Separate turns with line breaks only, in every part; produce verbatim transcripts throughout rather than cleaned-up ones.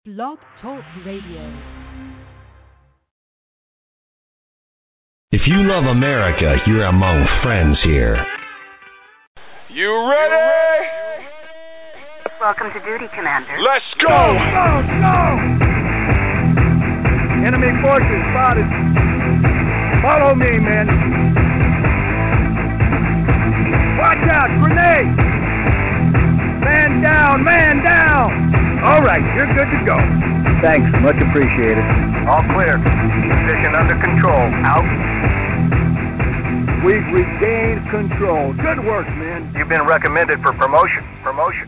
Blog Talk Radio.
If you love America, you're among friends here.
You ready?
Welcome to duty, Commander.
Let's go!
Go, go! Enemy forces spotted. Follow me, men. Watch out, grenade! Man down, man down! All right, you're good to go.
Thanks, much appreciated.
All clear. Position under control. Out. We've regained control. Good work, men. You've been recommended for promotion. Promotion.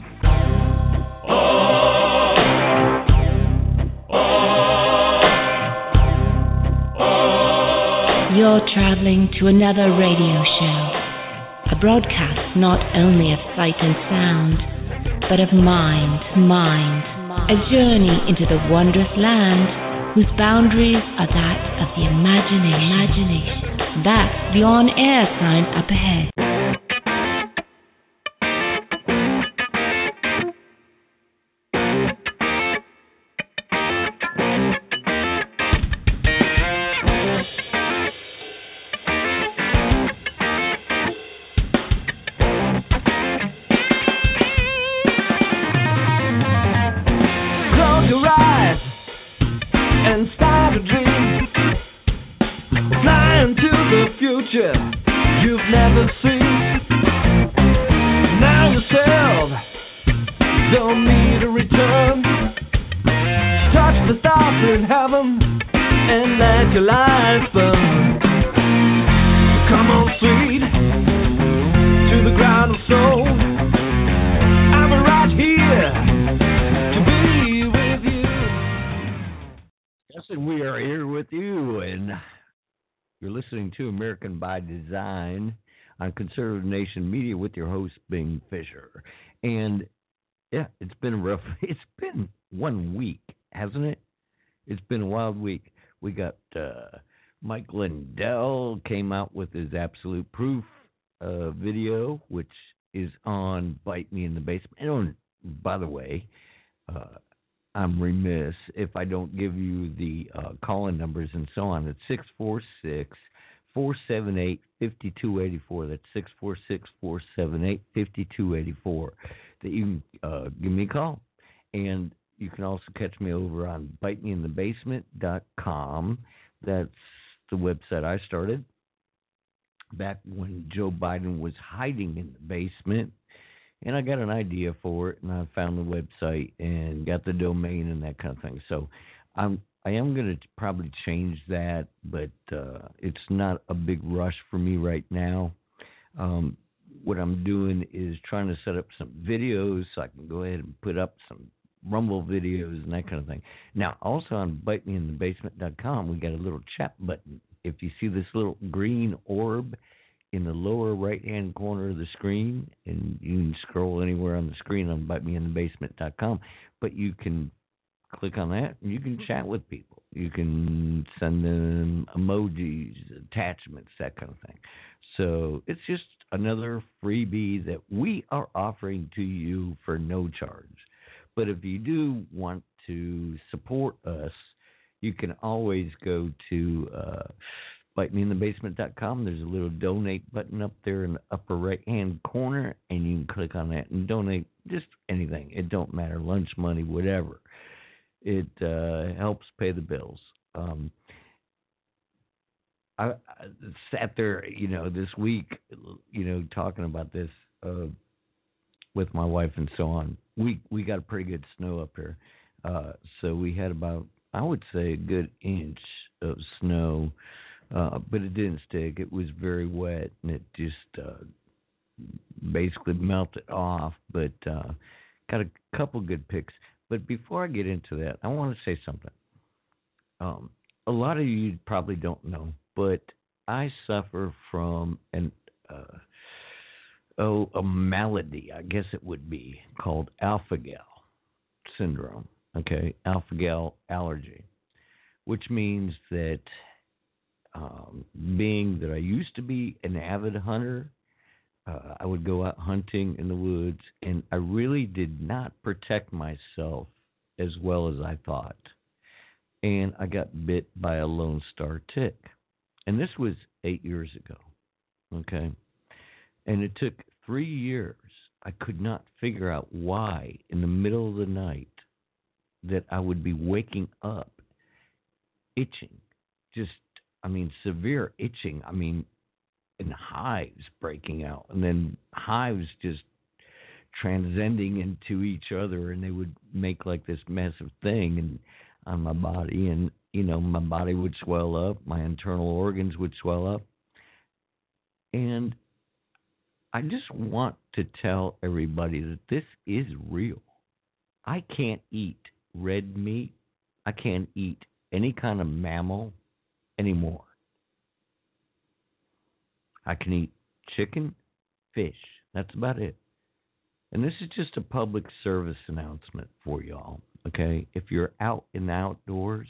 You're traveling to another radio show, a broadcast not only of sight and sound, but of mind, mind, a journey into the wondrous land whose boundaries are that of the imagination. imagination. That's the on-air sign up ahead.
To American by Design on Conservative Nation Media with your host, Bing Fisher. And yeah, it's been a rough, it's been one week, hasn't it? It's been a wild week. We got uh, Mike Lindell came out with his Absolute Proof uh, video, which is on Bite Me in the Basement. And by the way, uh, I'm remiss if I don't give you the uh, call-in numbers and so on. It's six four six, four seven eight, five two eight four. That's six four six, four seven eight, five two eight four. That you can uh, give me a call. And you can also catch me over on bite me in the basement dot com. That's the website I started back when Joe Biden was hiding in the basement. And I got an idea for it, and I found the website and got the domain and that kind of thing. So I'm I am going to probably change that, but uh, it's not a big rush for me right now. Um, what I'm doing is trying to set up some videos so I can go ahead and put up some Rumble videos and that kind of thing. Now, also on bite me in the basement dot com, we got a little chat button. If you see this little green orb in the lower right-hand corner of the screen, and you can scroll anywhere on the screen on bite me in the basement dot com, but you can click on that, and you can chat with people. You can send them emojis, attachments, that kind of thing. So it's just another freebie that we are offering to you for no charge. But if you do want to support us, you can always go to uh, bite me in the basement dot com. There's a little donate button up there in the upper right-hand corner, and you can click on that and donate just anything. It don't matter, lunch money, whatever. It uh, helps pay the bills. Um, I, I sat there, you know, this week, you know, talking about this uh, with my wife and so on. We we got a pretty good snow up here, uh, so we had about, I would say, a good inch of snow, uh, but it didn't stick. It was very wet, and it just uh, basically melted off. But uh, got a couple good picks. But before I get into that, I want to say something. Um, a lot of you probably don't know, but I suffer from an uh, oh a malady, I guess it would be, called alpha-gal syndrome. Okay, alpha-gal allergy, which means that um, being that I used to be an avid hunter, Uh, I would go out hunting in the woods, and I really did not protect myself as well as I thought. And I got bit by a Lone Star tick. And this was eight years ago, okay? And it took three years. I could not figure out why in the middle of the night that I would be waking up itching. Just, I mean, severe itching. I mean, and hives breaking out. And then hives just transcending into each other, and they would make like this massive thing and on my body, and you know, my body would swell up, my internal organs would swell up. And I just want to tell everybody that this is real. I can't eat red meat. I can't eat any kind of mammal anymore. I can eat chicken, fish. That's about it. And this is just a public service announcement for y'all, okay? If you're out in the outdoors,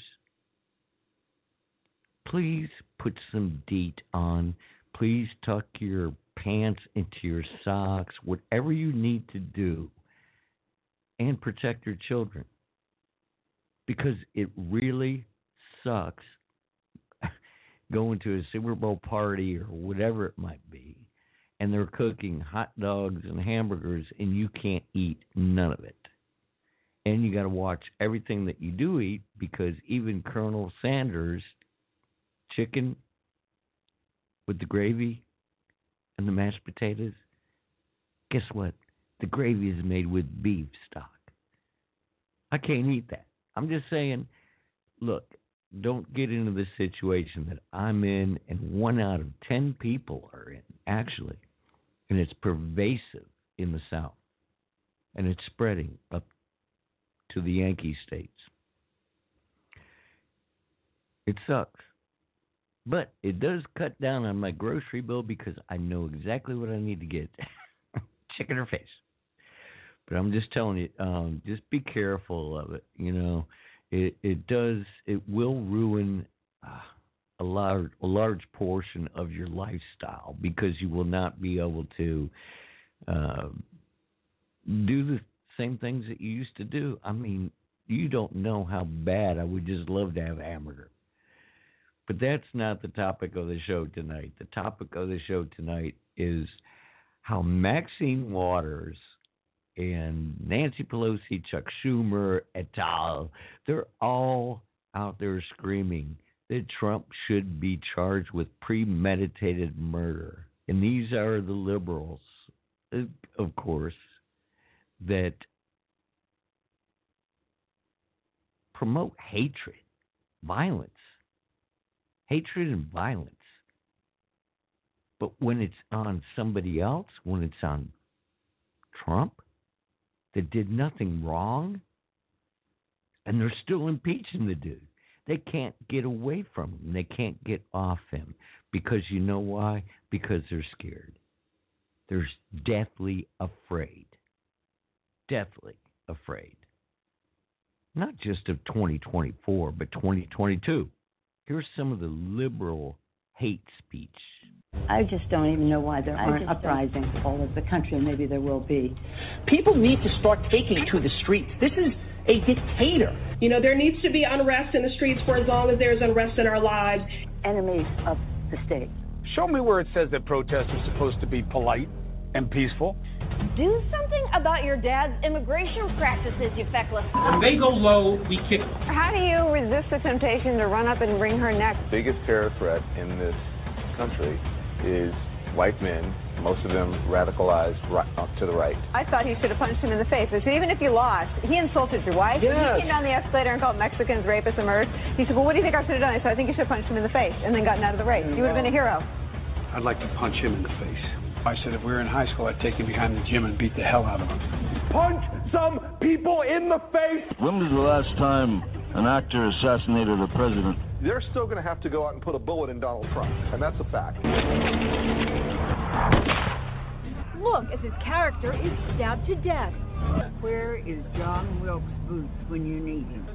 please put some DEET on. Please tuck your pants into your socks, whatever you need to do, and protect your children. Because it really sucks going to a Super Bowl party or whatever it might be, and they're cooking hot dogs and hamburgers, and you can't eat none of it. And you got to watch everything that you do eat, because even Colonel Sanders' chicken with the gravy and the mashed potatoes, guess what? The gravy is made with beef stock. I can't eat that. I'm just saying, look, don't get into the situation that I'm in and one out of ten people are in, actually. And it's pervasive in the South. And it's spreading up to the Yankee states. It sucks. But it does cut down on my grocery bill because I know exactly what I need to get. Chicken or fish. But I'm just telling you, um, just be careful of it. You know, it it does, it will ruin uh, a large a large portion of your lifestyle, because you will not be able to uh, do the same things that you used to do. I mean, you don't know how bad I would just love to have a hamburger. But that's not the topic of the show tonight. The topic of the show tonight is how Maxine Waters and Nancy Pelosi, Chuck Schumer, et al., they're all out there screaming that Trump should be charged with premeditated murder. And these are the liberals, of course, that promote hatred, violence. Hatred and violence. But when it's on somebody else, when it's on Trump, that did nothing wrong, and they're still impeaching the dude. They can't get away from him. They can't get off him. Because you know why? Because they're scared. They're deathly afraid. Deathly afraid. Not just of twenty twenty-four, but twenty twenty-two. Here's some of the liberal hate speech.
I just don't even know why there aren't uprisings all over the country, and maybe there will be.
People need to start taking to the streets. This is a dictator.
You know, there needs to be unrest in the streets for as long as there's unrest in our lives.
Enemies of the state.
Show me where it says that protests are supposed to be polite and peaceful.
Do something about your dad's immigration practices, you feckless.
When they go low, we kick them.
How do you resist the temptation to run up and wring her neck?
The biggest terror threat in this country is white men, most of them radicalized right, uh, to the right.
I thought he should have punched him in the face. So even if you lost, he insulted your wife.
Yes.
He came down the escalator and called Mexicans rapists and murderers. He said, well, what do you think I should have done? I said, I think you should have punched him in the face and then gotten out of the race. You would have been a hero.
I'd like to punch him in the face. I said if we were in high school, I'd take him behind the gym and beat the hell out of him.
Punch some people in the face!
When was the last time an actor assassinated a president?
They're still going to have to go out and put a bullet in Donald Trump, and that's a fact.
Look, as his character is stabbed to death.
Where is John Wilkes Booth when you need him?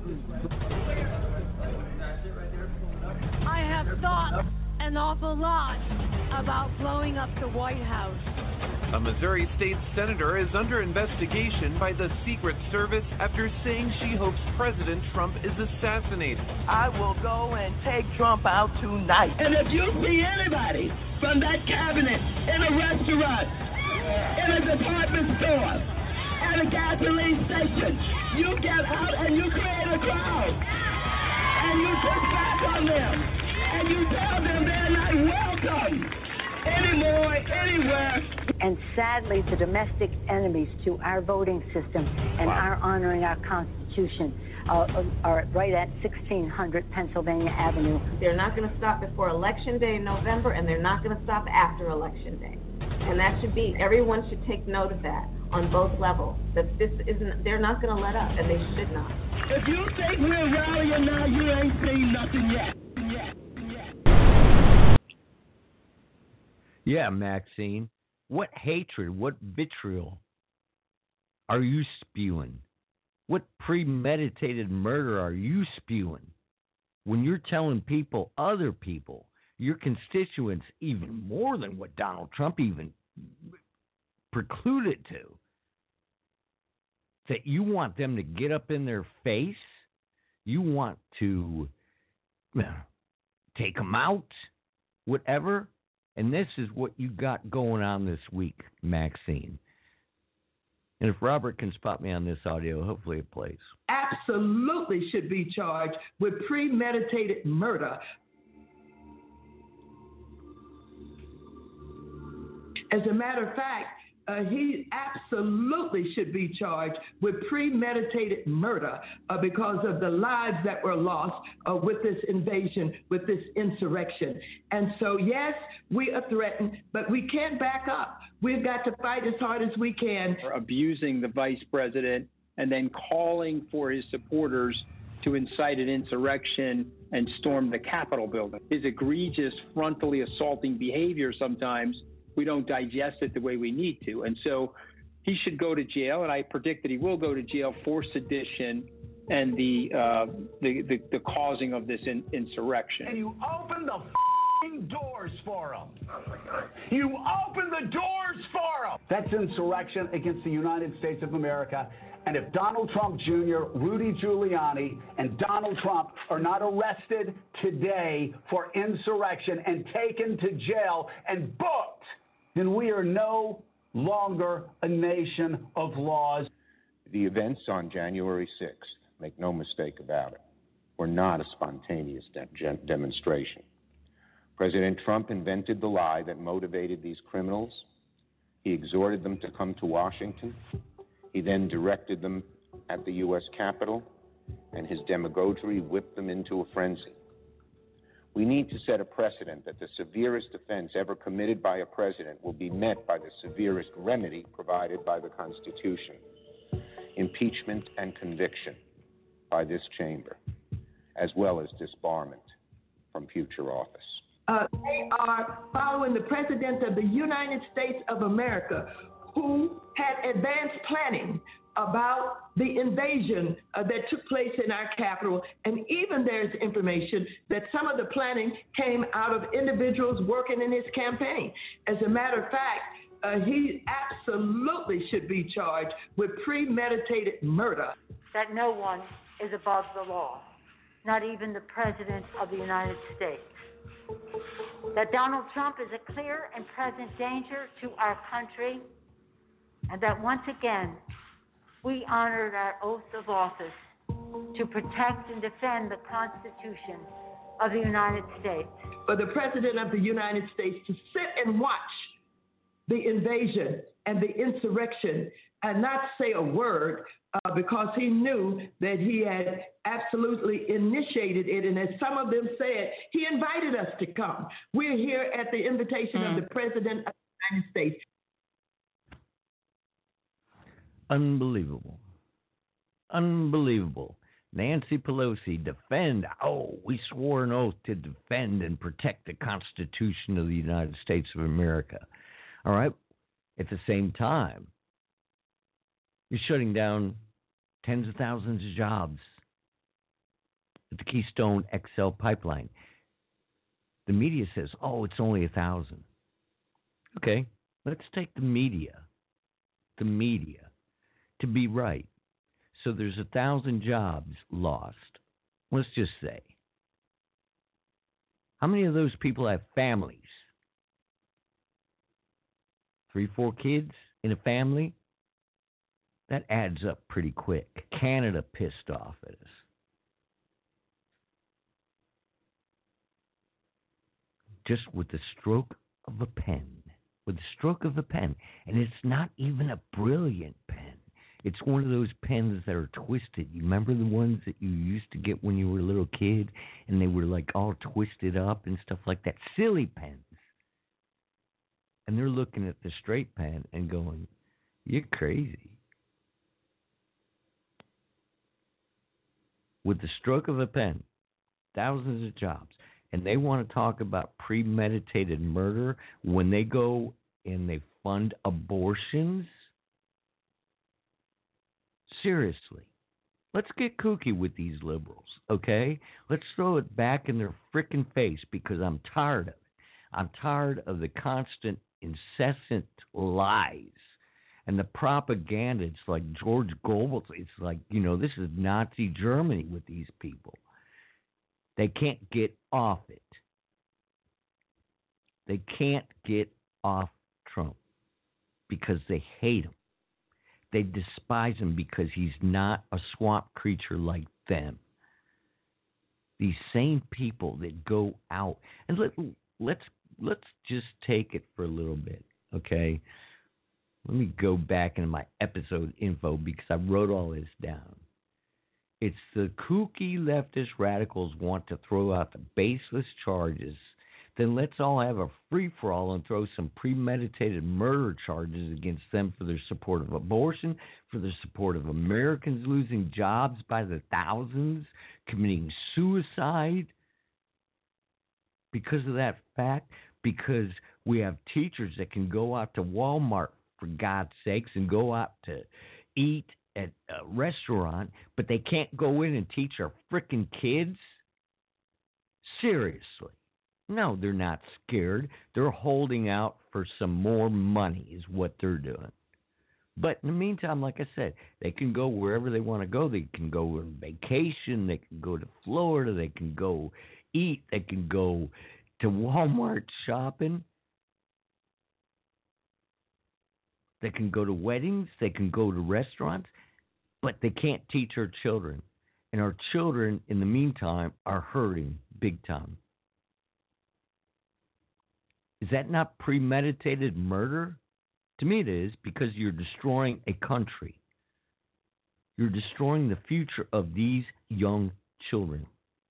I have thought an awful lot about blowing up the White House.
A Missouri state senator is under investigation by the Secret Service after saying she hopes President Trump is assassinated.
I will go and take Trump out tonight.
And if you see anybody from that cabinet in a restaurant, in a department store, at a gasoline station, you get out and you create a crowd. And you push back on them. And you tell them they're not welcome anymore, anywhere.
And sadly, the domestic enemies to our voting system and wow. our honoring our Constitution uh, are right at sixteen hundred Pennsylvania Avenue.
They're not going to stop before Election Day in November, and they're not going to stop after Election Day. And that should be, everyone should take note of that on both levels, that this isn't, they're not going to let up, and they should not.
If you think we're rallying now, you ain't seen nothing yet. yet.
Yeah, Maxine. What hatred, what vitriol are you spewing? What premeditated murder are you spewing when you're telling people, other people, your constituents, even more than what Donald Trump even precluded to, that you want them to get up in their face? You want to take them out, whatever? And this is what you got going on this week, Maxine. And if Robert can spot me on this audio, hopefully it plays.
Absolutely should be charged with premeditated murder. As a matter of fact, Uh, he absolutely should be charged with premeditated murder uh, because of the lives that were lost uh, with this invasion, with this insurrection. And so, yes, we are threatened, but we can't back up. We've got to fight as hard as we can.
For abusing the vice president and then calling for his supporters to incite an insurrection and storm the Capitol building. His egregious, frontally assaulting behavior sometimes, we don't digest it the way we need to. And so he should go to jail, and I predict that he will go to jail for sedition and the uh, the, the, the causing of this in, insurrection.
And you open the f***ing doors for him. You open the doors for him.
That's insurrection against the United States of America. And if Donald Trump Junior, Rudy Giuliani, and Donald Trump are not arrested today for insurrection and taken to jail and booked, then we are no longer a nation of laws.
The events on January sixth, make no mistake about it, were not a spontaneous de- demonstration. President Trump invented the lie that motivated these criminals. He exhorted them to come to Washington. He then directed them at the U S Capitol, and his demagoguery whipped them into a frenzy. We need to set a precedent that the severest offense ever committed by a president will be met by the severest remedy provided by the Constitution: impeachment and conviction by this chamber, as well as disbarment from future office.
Uh, they are following the President of the United States of America, who had advanced planning about the invasion uh, that took place in our capital. And even there's information that some of the planning came out of individuals working in his campaign. As a matter of fact, uh, he absolutely should be charged with premeditated murder.
That no one is above the law, not even the President of the United States. That Donald Trump is a clear and present danger to our country, and that once again, we honored our oath of office to protect and defend the Constitution of the United States.
For the President of the United States to sit and watch the invasion and the insurrection and not say a word uh, because he knew that he had absolutely initiated it. And as some of them said, he invited us to come. We're here at the invitation mm. of the President of the United States.
Unbelievable. Unbelievable. Nancy Pelosi defend. Oh, we swore an oath to defend and protect the Constitution of the United States of America. All right. At the same time, you're shutting down tens of thousands of jobs at the Keystone X L pipeline. The media says, oh, it's only a thousand. Okay. let's take the media, the media, to be right. So there's a thousand jobs lost. Let's just say. How many of those people have families? Three, four kids in a family? That adds up pretty quick. Canada pissed off at us. Just with the stroke of a pen. With the stroke of a pen. And it's not even a brilliant pen. It's one of those pens that are twisted. You remember the ones that you used to get when you were a little kid? And they were like all twisted up and stuff like that. Silly pens. And they're looking at the straight pen and going, you're crazy. With the stroke of a pen, thousands of jobs. And they want to talk about premeditated murder when they go and they fund abortions? Seriously. Let's get kooky with these liberals, okay? Let's throw it back in their frickin' face because I'm tired of it. I'm tired of the constant, incessant lies and the propaganda. It's like George Goebbels. It's like, you know, this is Nazi Germany with these people. They can't get off it. They can't get off Trump because they hate him. They despise him because he's not a swamp creature like them. These same people that go out and let, let's let's just take it for a little bit, okay? Let me go back into my episode info because I wrote all this down. It's the kooky leftist radicals want to throw out the baseless charges. Then let's all have a free-for-all and throw some premeditated murder charges against them for their support of abortion, for their support of Americans losing jobs by the thousands, committing suicide. Because of that fact, because we have teachers that can go out to Walmart, for God's sakes, and go out to eat at a restaurant, but they can't go in and teach our frickin' kids? Seriously. No, they're not scared. They're holding out for some more money is what they're doing. But in the meantime, like I said, they can go wherever they want to go. They can go on vacation. They can go to Florida. They can go eat. They can go to Walmart shopping. They can go to weddings. They can go to restaurants. But they can't teach our children. And our children, in the meantime, are hurting big time. Is that not premeditated murder? To me it is, because you're destroying a country. You're destroying the future of these young children.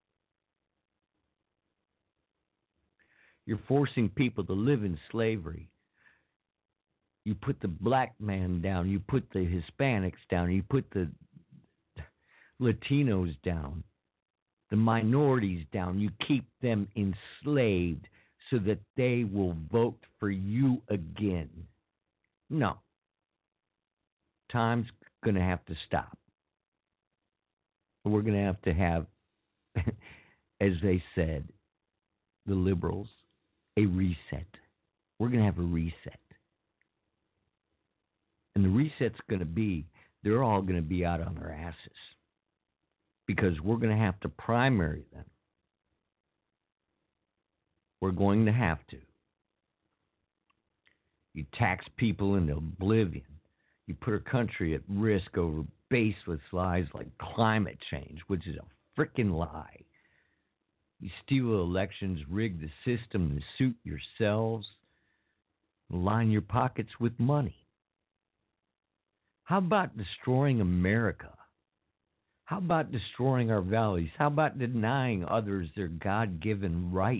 You're forcing people to live in slavery. You put the black man down. You put the Hispanics down. You put the Latinos down. The minorities down. You keep them enslaved so that they will vote for you again. No. Time's going to have to stop. We're going to have to have, as they said, the liberals, a reset. We're going to have a reset. And the reset's going to be, they're all going to be out on their asses. Because we're going to have to primary them. We're going to have to. You tax people into oblivion. You put our country at risk over baseless lies like climate change, which is a frickin' lie. You steal elections, rig the system to suit yourselves, line your pockets with money. How about destroying America? How about destroying our values? How about denying others their God-given rights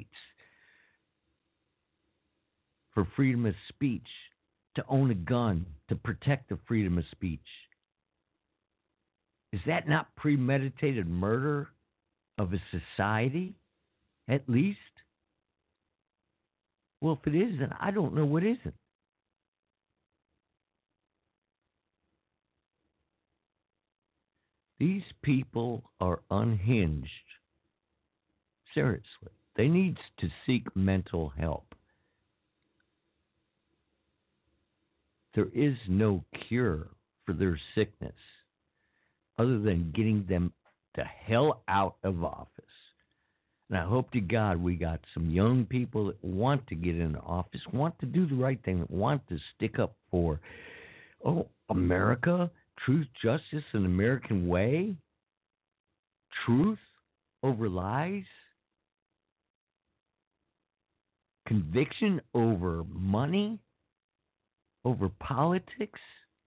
for freedom of speech, to own a gun, to protect the freedom of speech? Is that not premeditated murder of a society, at least? Well, if it isn't, I don't know what isn't. These people are unhinged. Seriously. They need to seek mental help. There is no cure for their sickness other than getting them the hell out of office. And I hope to God we got some young people that want to get into office, want to do the right thing, that want to stick up for, oh, America, truth, justice, an American way, truth over lies, conviction over money, over politics.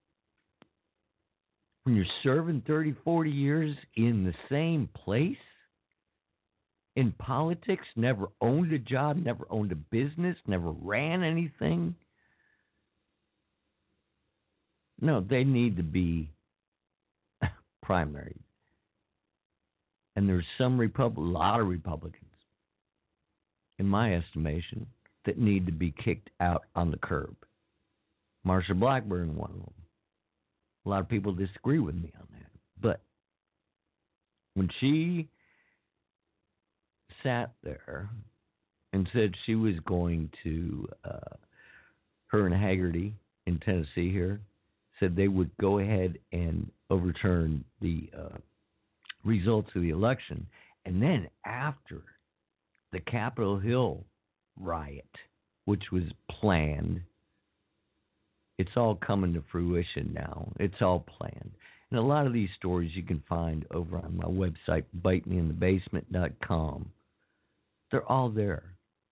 When you're serving thirty, forty years in the same place, in politics, never owned a job, never owned a business, never ran anything. No, they need to be primary. And there's some Repub- a lot of Republicans, in my estimation, that need to be kicked out on the curb. Marsha Blackburn, one of them. A lot of people disagree with me on that. But when she sat there and said she was going to, uh, her and Haggerty in Tennessee here, said they would go ahead and overturn the uh, results of the election. And then after the Capitol Hill riot, which was planned, it's all coming to fruition now. It's all planned. And a lot of these stories you can find over on my website, bite me in the basement dot com. They're all there.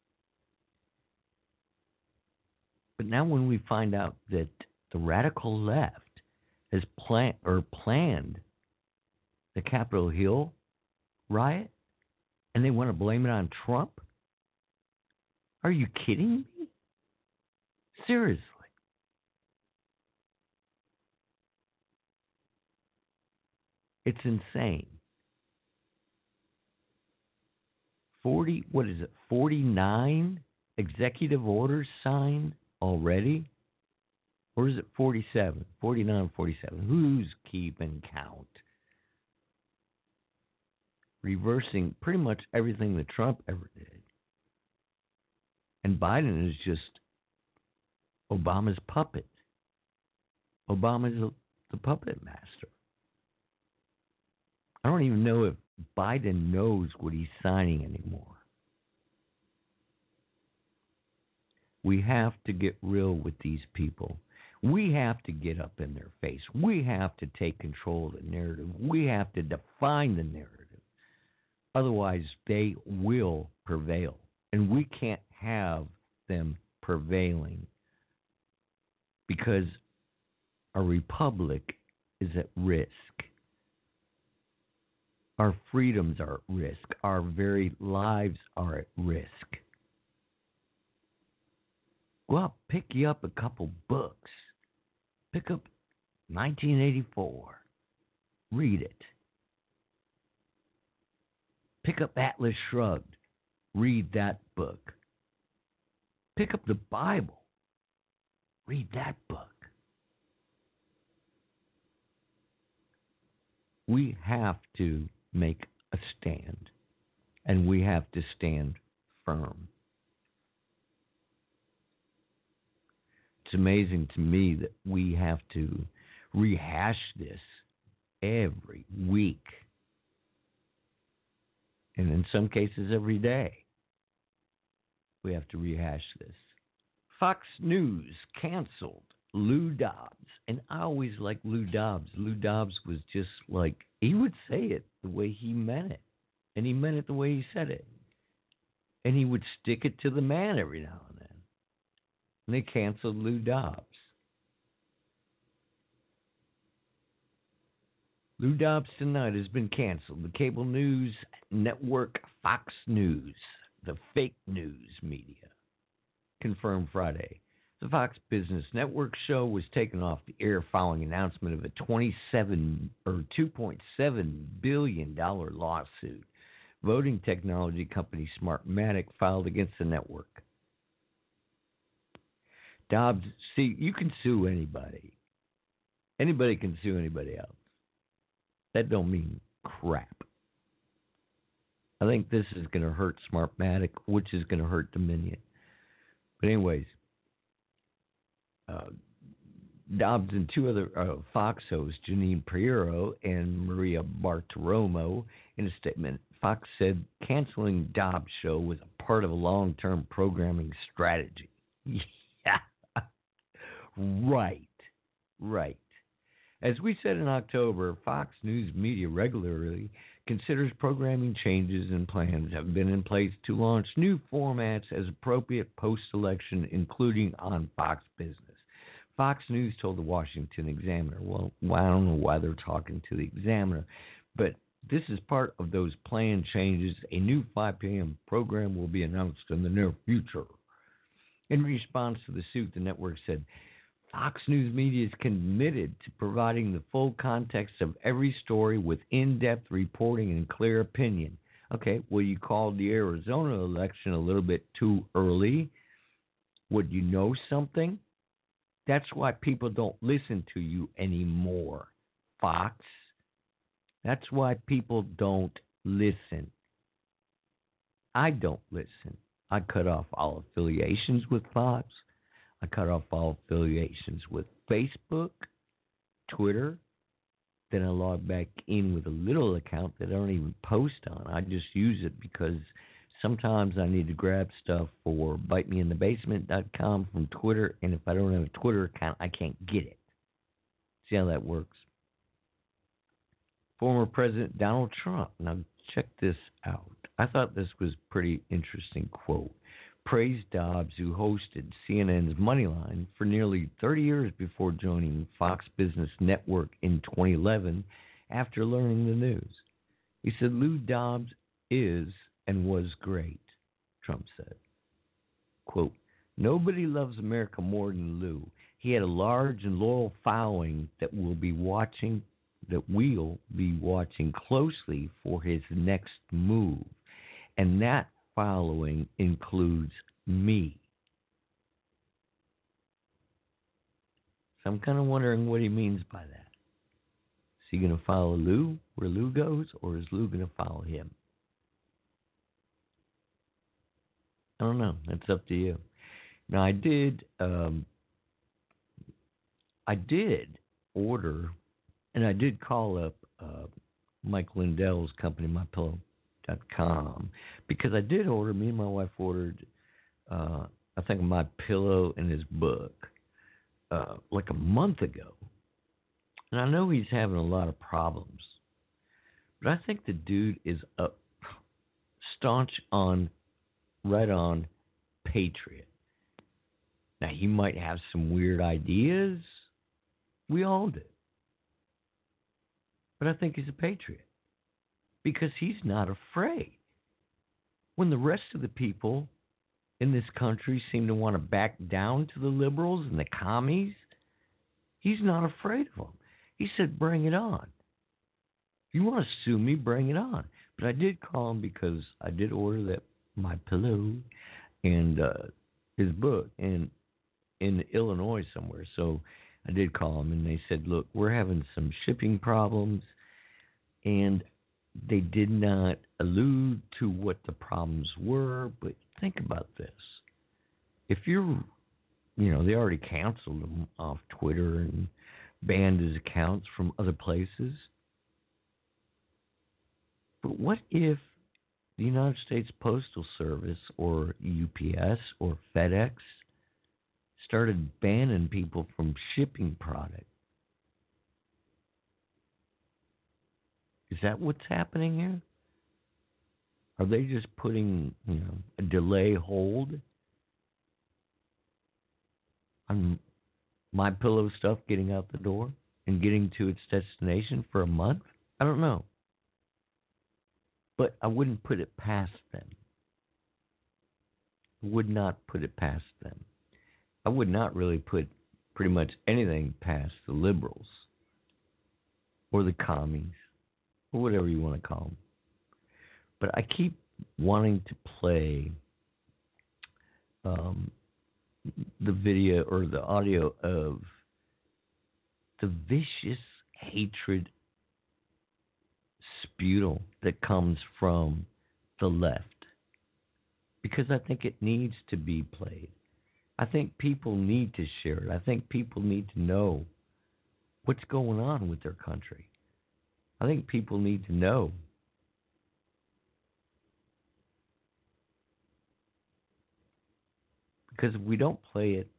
But now when we find out that the radical left has plan- or planned the Capitol Hill riot, and they want to blame it on Trump? Are you kidding me? Seriously. It's insane. Forty, what is it, forty-nine executive orders signed already? Or is it forty-seven? forty-nine, forty-seven. Who's keeping count? Reversing pretty much everything that Trump ever did. And Biden is just Obama's puppet. Obama's the puppet master. I don't even know if Biden knows what he's signing anymore. We have to get real with these people. We have to get up in their face. We have to take control of the narrative. We have to define the narrative. Otherwise, they will prevail. And we can't have them prevailing because our republic is at risk. Our freedoms are at risk. Our very lives are at risk. Go out, pick you up a couple books. Pick up nineteen eighty-four. Read it. Pick up Atlas Shrugged. Read that book. Pick up the Bible. Read that book. We have to make a stand, and we have to stand firm. It's amazing to me that we have to rehash this every week, and in some cases every day. We have to rehash this. Fox News canceled Lou Dobbs. And I always liked Lou Dobbs. Lou Dobbs was just like, he would say it the way he meant it. And he meant it the way he said it. And he would stick it to the man every now and then. And they canceled Lou Dobbs. Lou Dobbs Tonight has been canceled. The cable news network Fox News, the fake news media, confirmed Friday. The Fox Business Network show was taken off the air following announcement of a twenty-seven or two point seven billion dollars lawsuit. Voting technology company Smartmatic filed against the network. Dobbs, see, you can sue anybody. Anybody can sue anybody else. That don't mean crap. I think this is going to hurt Smartmatic, which is going to hurt Dominion. But anyways, Uh, Dobbs and two other uh, Fox hosts, Janine Priero and Maria Bartiromo, in a statement, Fox said canceling Dobbs' show was a part of a long-term programming strategy. Yeah. Right. Right. As we said in October, Fox News Media regularly considers programming changes and plans have been in place to launch new formats as appropriate post-election, including on Fox Business. Fox News told the Washington Examiner, well, well, I don't know why they're talking to the Examiner, but this is part of those planned changes. A new five p.m. program will be announced in the near future. In response to the suit, the network said, Fox News Media is committed to providing the full context of every story with in-depth reporting and clear opinion. Okay, well, you called the Arizona election a little bit too early. Would you know something? That's why people don't listen to you anymore, Fox. That's why people don't listen. I don't listen. I cut off all affiliations with Fox. I cut off all affiliations with Facebook, Twitter. Then I log back in with a little account that I don't even post on. I just use it because sometimes I need to grab stuff for bite me in the basement dot com from Twitter, and if I don't have a Twitter account, I can't get it. See how that works? Former President Donald Trump. Now, check this out. I thought this was a pretty interesting quote. Praised Dobbs, who hosted C N N's Moneyline for nearly thirty years before joining Fox Business Network in twenty eleven after learning the news. He said, Lou Dobbs is and was great, Trump said. Quote, nobody loves America more than Lou. He had a large and loyal following that will be watching that we'll be watching closely for his next move. And that following includes me. So I'm kind of wondering what he means by that. Is he going to follow Lou where Lou goes, or is Lou going to follow him? I don't know. That's up to you. Now, I did, um, I did order, and I did call up uh, Mike Lindell's company, my pillow dot com, because I did order, me and my wife ordered, uh, I think, My Pillow and his book uh, like a month ago. And I know he's having a lot of problems, but I think the dude is a staunch on, right on, patriot. Now, he might have some weird ideas. We all do. But I think he's a patriot because he's not afraid. When the rest of the people in this country seem to want to back down to the liberals and the commies, he's not afraid of them. He said, bring it on. If you want to sue me, bring it on. But I did call him because I did order that My Pillow and uh, his book in in Illinois somewhere. So I did call them, and they said, look, we're having some shipping problems, and they did not allude to what the problems were, but think about this. If you're, you know, they already canceled him off Twitter and banned his accounts from other places. But what if the United States Postal Service or U P S or FedEx started banning people from shipping product? Is that what's happening here? Are they just putting, you know, a delay hold on My Pillow stuff getting out the door and getting to its destination for a month? I don't know. But I wouldn't put it past them. Would not put it past them. I would not really put pretty much anything past the liberals or the commies or whatever you want to call them. But I keep wanting to play um, the video or the audio of the vicious hatred sputum that comes from the left, because I think it needs to be played. I think people need to share it. I think people need to know what's going on with their country. I think people need to know. Because if we don't play it,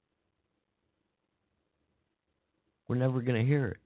we're never going to hear it.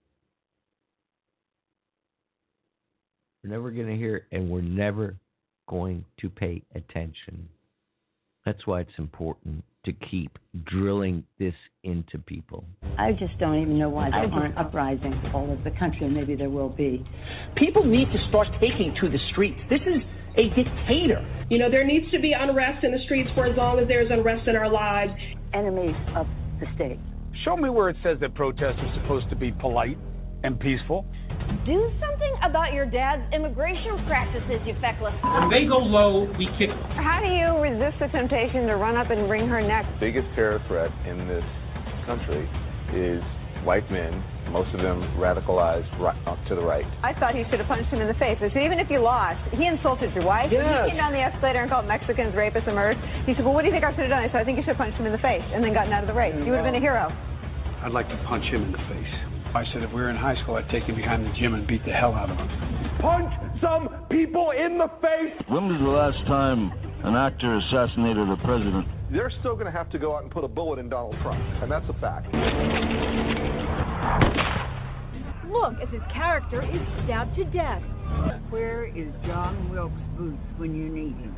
We're never going to hear it, and we're never going to pay attention. That's why it's important to keep drilling this into people.
I just don't even know why there aren't uprisings all over the country. Maybe there will be.
People need to start taking to the streets. This is a dictator.
You know, there needs to be unrest in the streets for as long as there's unrest in our lives.
Enemies of the state.
Show me where it says that protests are supposed to be polite and peaceful.
Do something about your dad's immigration practices, you feckless.
When they go low, we kick them.
How do you resist the temptation to run up and wring her neck?
The biggest terror threat in this country is white men, most of them radicalized right, uh, to the right.
I thought he should have punched him in the face. I said, even if you lost, he insulted your wife.
Yes.
He came down the escalator and called Mexicans rapists and murderers. He said, well, what do you think I should have done? I said, I think you should have punched him in the face and then gotten out of the race. You would have been a hero.
I'd like to punch him in the face. I said if we were in high school, I'd take him behind the gym and beat the hell out of him.
Punch some people in the face!
When was the last time an actor assassinated a president?
They're still going to have to go out and put a bullet in Donald Trump, and that's a fact.
Look, as his character is stabbed to death.
Where is John Wilkes Booth when you need him?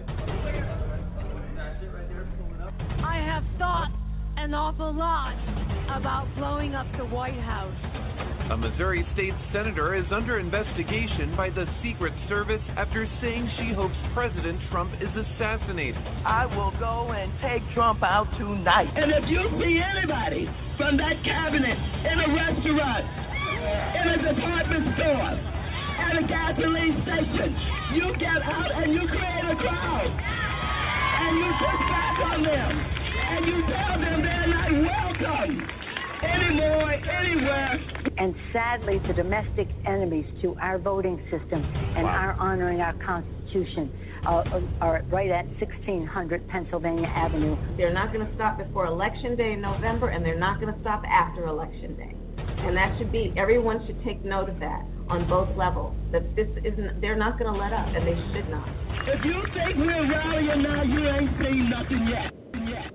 I have thought an awful lot about blowing up the White House.
A Missouri state senator is under investigation by the Secret Service after saying she hopes President Trump is assassinated.
I will go and take Trump out tonight.
And if you see anybody from that cabinet in a restaurant, in a department store, at a gasoline station, you get out and you create a crowd. And you push back on them. And you tell them they're not welcome anymore, anywhere.
And sadly, the domestic enemies to our voting system and wow. our honoring our Constitution uh, are right at sixteen hundred Pennsylvania Avenue.
They're not going to stop before Election Day in November, and they're not going to stop after Election Day. And that should be, everyone should take note of that on both levels, that this isn't, they're not going to let up, and they should not.
If you think we're rallying now, you ain't seen nothing yet. yet.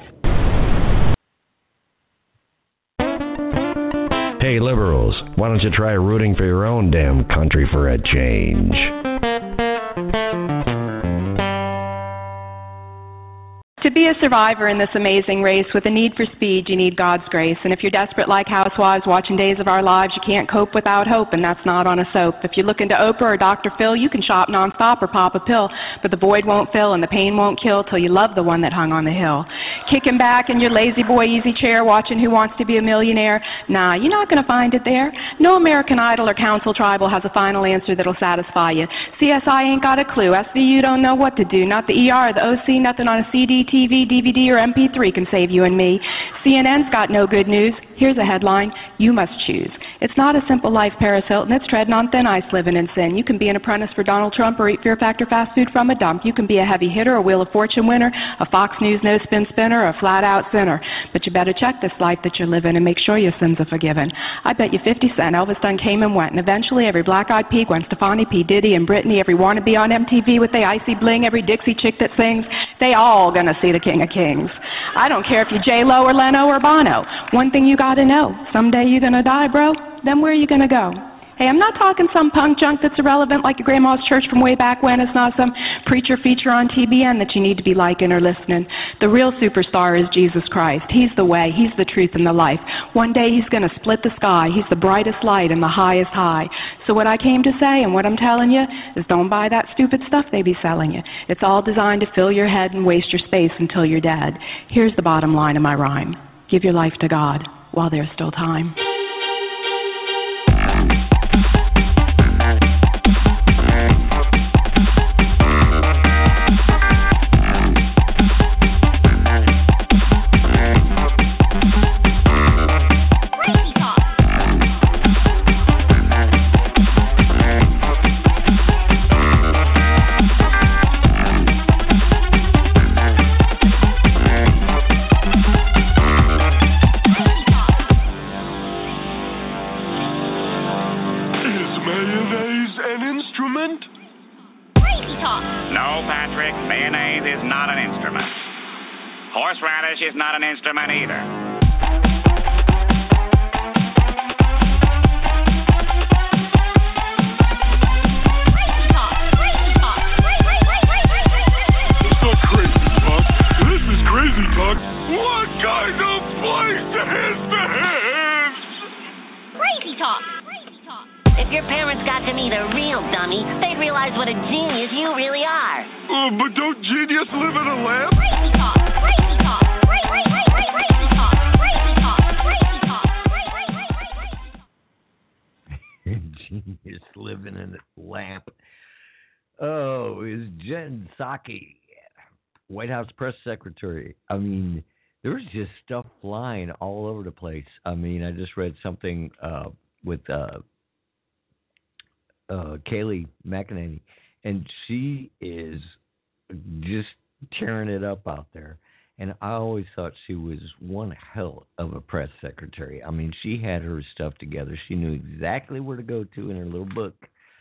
Hey, liberals, why don't you try rooting for your own damn country for a change?
To be a survivor in this amazing race with a need for speed, you need God's grace. And if you're desperate like housewives watching Days of Our Lives, you can't cope without hope, and that's not on a soap. If you're looking to Oprah or Doctor Phil, you can shop nonstop or pop a pill, but the void won't fill and the pain won't kill till you love the one that hung on the hill. Kicking back in your lazy boy easy chair watching Who Wants to Be a Millionaire? Nah, you're not going to find it there. No American Idol or Council Tribal has a final answer that'll satisfy you. C S I ain't got a clue. S V U don't know what to do. Not the E R or the O C, nothing on a C D, T V, D V D, or M P three can save you and me. C N N's got no good news. Here's a headline: you must choose. It's not a simple life, Paris Hilton. It's treading on thin ice, living in sin. You can be an apprentice for Donald Trump or eat Fear Factor fast food from a dump. You can be a heavy hitter, a Wheel of Fortune winner, a Fox News no-spin spinner, or a flat-out sinner. But you better check this life that you're living and make sure your sins are forgiven. I bet you fifty cent Elvis done came and went, and eventually every black-eyed pea, Gwen Stefani, P. Diddy, and Britney, every wannabe on M T V with the icy bling, every Dixie chick that sings, they all gonna see the King of Kings. I don't care if you're J-Lo or Leno or Bono. One thing you gotta know, someday you're gonna die, bro. Then where are you gonna go? Hey, I'm not talking some punk junk that's irrelevant like your grandma's church from way back when. It's not some preacher feature on T B N that you need to be liking or listening. The real superstar is Jesus Christ. He's the way, He's the truth, and the life. One day He's going to split the sky. He's the brightest light and the highest high. So what I came to say and what I'm telling you is don't buy that stupid stuff they be selling you. It's all designed to fill your head and waste your space until you're dead. Here's the bottom line of my rhyme. Give your life to God while there's still time.
Crazy talk.
No, Patrick, mayonnaise is not an instrument. Horseradish is not an instrument either.
Crazy talk. What kind of place is this?
Crazy talk. Crazy talk. If your parents got to meet a real dummy, they'd realize what a genius you really are.
Uh, but don't genius live in a lab?
Crazy talk. Crazy talk. Crazy, crazy, crazy, crazy talk. Crazy talk. Crazy talk. Crazy, crazy, crazy.
Genius living in a lamp. Oh, is Jen Psaki, White House press secretary. I mean, there's just stuff flying all over the place. I mean, I just read something uh, with uh, uh, Kayleigh McEnany, and she is just tearing it up out there. And I always thought she was one hell of a press secretary. I mean, she had her stuff together. She knew exactly where to go to in her little book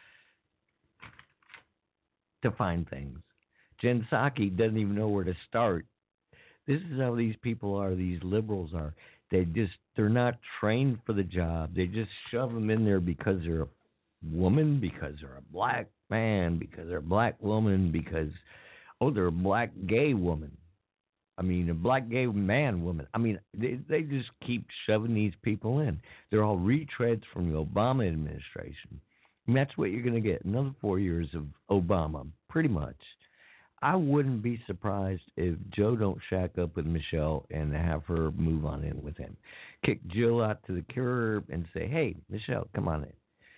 to find things. Jen Psaki doesn't even know where to start. This is how these people are, these liberals are. They just, they're not trained for the job. They just shove them in there because they're a woman, because they're a black man, because they're a black woman, because, oh, they're a black gay woman. I mean, a black gay man woman. I mean, they, they just keep shoving these people in. They're all retreads from the Obama administration. And that's what you're going to get. Another four years of Obama, pretty much. I wouldn't be surprised if Joe don't shack up with Michelle and have her move on in with him. Kick Jill out to the curb and say, hey, Michelle, come on in.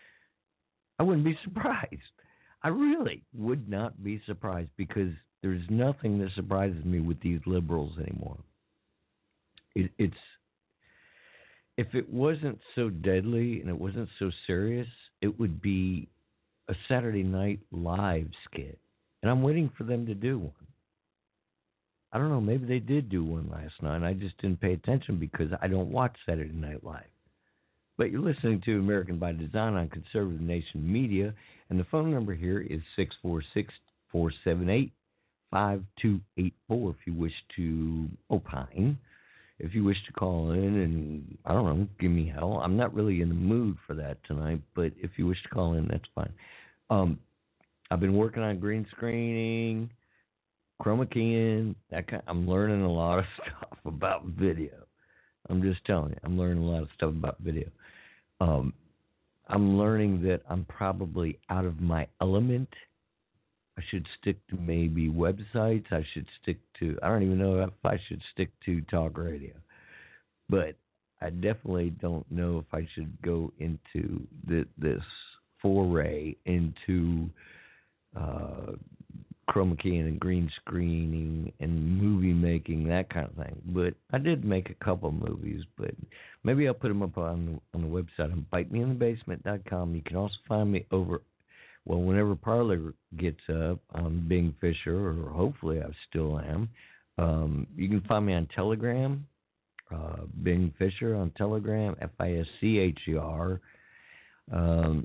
I wouldn't be surprised. I really would not be surprised because there's nothing that surprises me with these liberals anymore. It, it's if it wasn't so deadly and it wasn't so serious, it would be a Saturday Night Live skit. And I'm waiting for them to do one. I don't know, maybe they did do one last night, and I just didn't pay attention because I don't watch Saturday Night Live. But you're listening to American by Design on Conservative Nation Media, and the phone number here is six four six, four seven eight, five two eight four if you wish to opine. If you wish to call in and, I don't know, give me hell. I'm not really in the mood for that tonight, but if you wish to call in, that's fine. Um, I've been working on green screening, chroma keying. That kind, I'm learning a lot of stuff about video. I'm just telling you, I'm learning a lot of stuff about video. Um, I'm learning that I'm probably out of my element. I should stick to maybe websites. I should stick to, I don't even know if I should stick to talk radio. But I definitely don't know if I should go into the, this foray into uh, chroma keying and green screening and movie making, that kind of thing. But I did make a couple movies, but maybe I'll put them up on, on the website on bite me in the basement dot com. You can also find me over, well, whenever Parler gets up, I'm Bing Fisher, or hopefully I still am. Um, you can find me on Telegram, uh, Bing Fisher on Telegram, F I S C H E R. Um,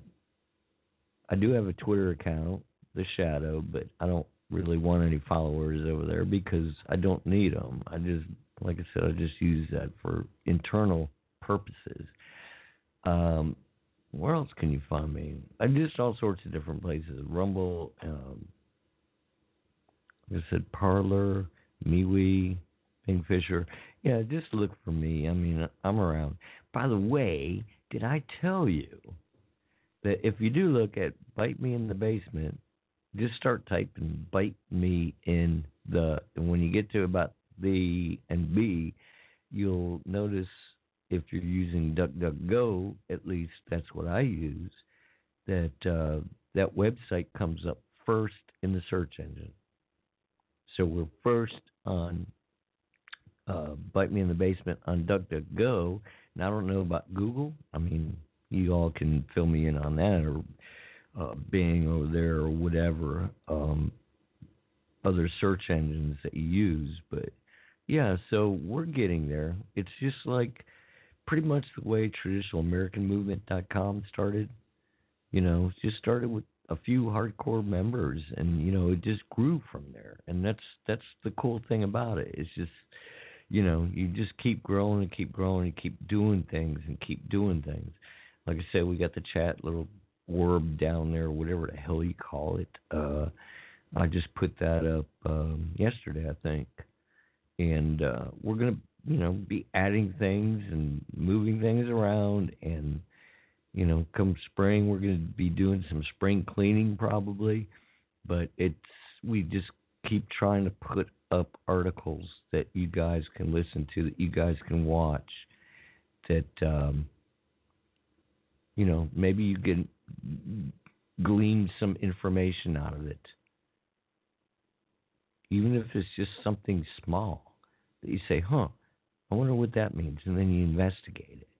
I do have a Twitter account, The Shadow, but I don't really want any followers over there because I don't need them. I just, like I said, I just use that for internal purposes. Um, where else can you find me? I just all sorts of different places. Rumble, um, like I said, Parler, MeWe, Bing Fisher. Yeah, just look for me. I mean, I'm around. By the way, did I tell you that if you do look at Bite Me in the Basement, just start typing Bite Me in the, and when you get to about the and B, you'll notice if you're using DuckDuckGo, at least that's what I use, that uh, that website comes up first in the search engine. So we're first on uh, Bite Me in the Basement on DuckDuckGo. And I don't know about Google. I mean, you all can fill me in on that, or uh, Bing over there, or whatever um, other search engines that you use. But yeah, so we're getting there. It's just like pretty much the way traditional American Movement dot com started. You know, it just started with a few hardcore members, and you know, it just grew from there. And that's that's the cool thing about it. It's just, you know, you just keep growing and keep growing and keep doing things and keep doing things. Like I said, we got the chat little orb down there, whatever the hell you call it. Uh, I just put that up um, yesterday, I think. And uh, we're going to, you know, be adding things and moving things around. And, you know, come spring, we're going to be doing some spring cleaning probably. But it's, we just keep trying to put up articles that you guys can listen to, that you guys can watch, that, um, you know, maybe you can glean some information out of it. Even if it's just something small that you say, huh, I wonder what that means. And then you investigate it.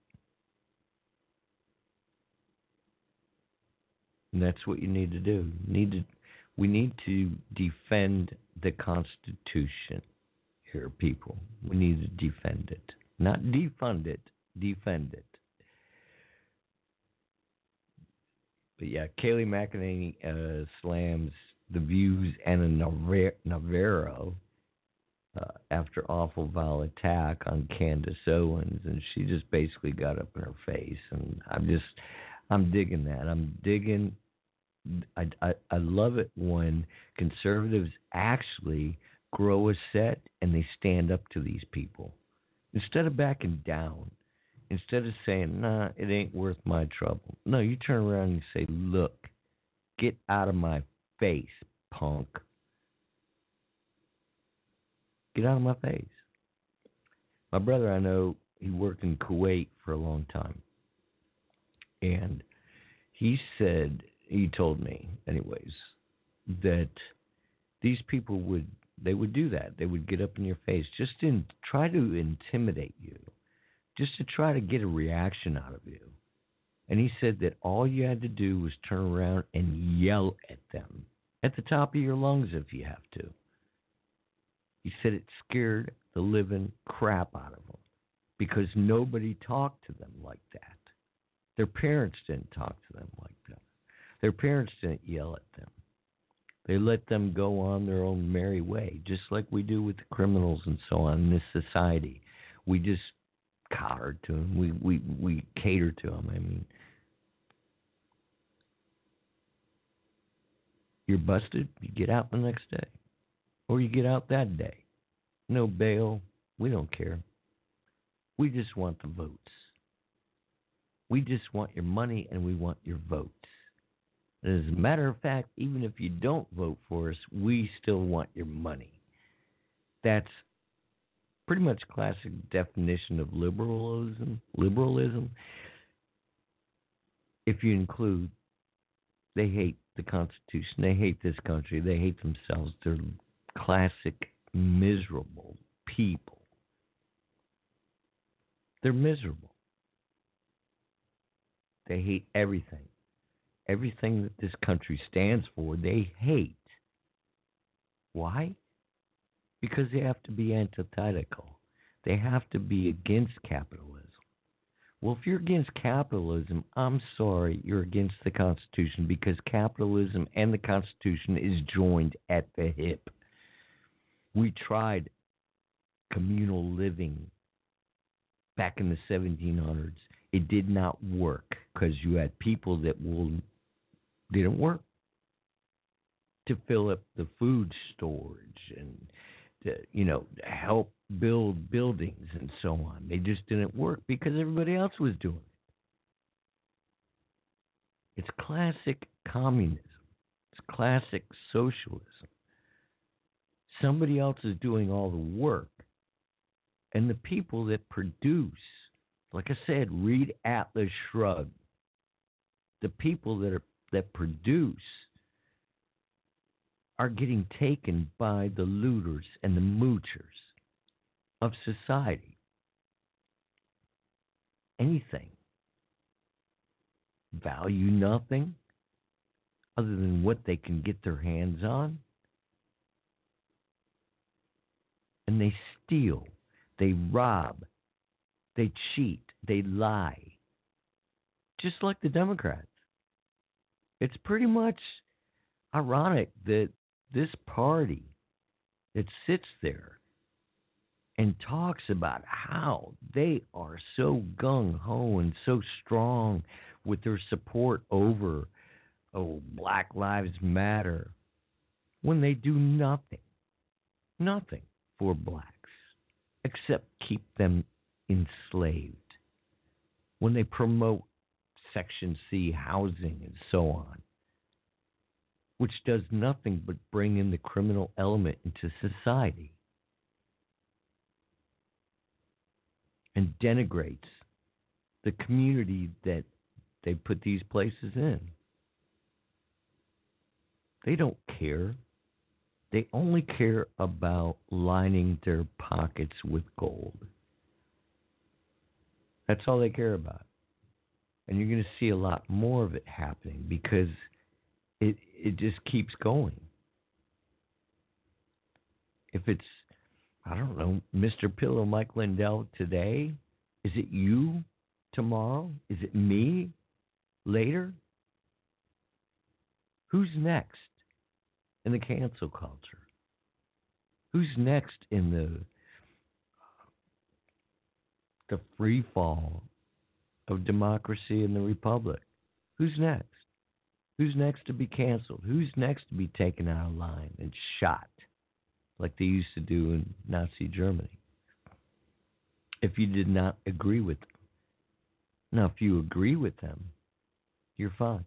And that's what you need to do. You need to, we need to defend the Constitution here, people. We need to defend it. Not defund it, defend it. But yeah, Kayleigh McEnany uh, slams the Views and a Navarro uh, after awful vile attack on Candace Owens, and she just basically got up in her face. And I'm just, I'm digging that. I'm digging. I, I, I love it when conservatives actually grow a set and they stand up to these people instead of backing down. Instead of saying, nah, it ain't worth my trouble. No, you turn around and say, look, get out of my face, punk. Get out of my face. My brother, I know, he worked in Kuwait for a long time. And he said, he told me, anyways, that these people would, they would do that. They would get up in your face just to try to intimidate you. Just to try to get a reaction out of you. And he said that all you had to do was turn around and yell at them at the top of your lungs if you have to. He said it scared the living crap out of them because nobody talked to them like that. Their parents didn't talk to them like that. Their parents didn't yell at them. They let them go on their own merry way, just like we do with the criminals and so on in this society. We just collared to them. We, we, we cater to them. I mean, you're busted, you get out the next day. Or you get out that day. No bail. We don't care. We just want the votes. We just want your money and we want your votes. And as a matter of fact, even if you don't vote for us, we still want your money. That's pretty much classic definition of liberalism. Liberalism. If you include, they hate the Constitution. They hate this country. They hate themselves. They're classic, miserable people. They're miserable. They hate everything. Everything that this country stands for, they hate. Why? Because they have to be antithetical. They have to be against capitalism. Well, if you're against capitalism, I'm sorry, you're against the Constitution because capitalism and the Constitution is joined at the hip. We tried communal living back in the seventeen hundreds. It did not work because you had people that will didn't work to fill up the food storage and to, you know, help build buildings and so on. They just didn't work because everybody else was doing it. It's classic communism. It's classic socialism. Somebody else is doing all the work. And the people that produce, like I said, read Atlas Shrugged. The people that are that produce are getting taken by the looters and the moochers of society. Anything. Value nothing other than what they can get their hands on. And they steal, they rob, they cheat, they lie. Just like the Democrats. it's pretty much ironic that this party that sits there and talks about how they are so gung-ho and so strong with their support over, oh, Black Lives Matter, when they do nothing, nothing for blacks except keep them enslaved. When they promote Section C housing and so on, which does nothing but bring in the criminal element into society and denigrates the community that they put these places in. They don't care. They only care about lining their pockets with gold. That's all they care about. And you're going to see a lot more of it happening because it it just keeps going. If it's, I don't know, Mister Pillow Mike Lindell today, is it you tomorrow? Is it me later? Who's next in the cancel culture? Who's next in the the free fall of democracy in the republic? Who's next? Who's next to be canceled? Who's next to be taken out of line and shot like they used to do in Nazi Germany? If you did not agree with them. Now, if you agree with them, you're fine.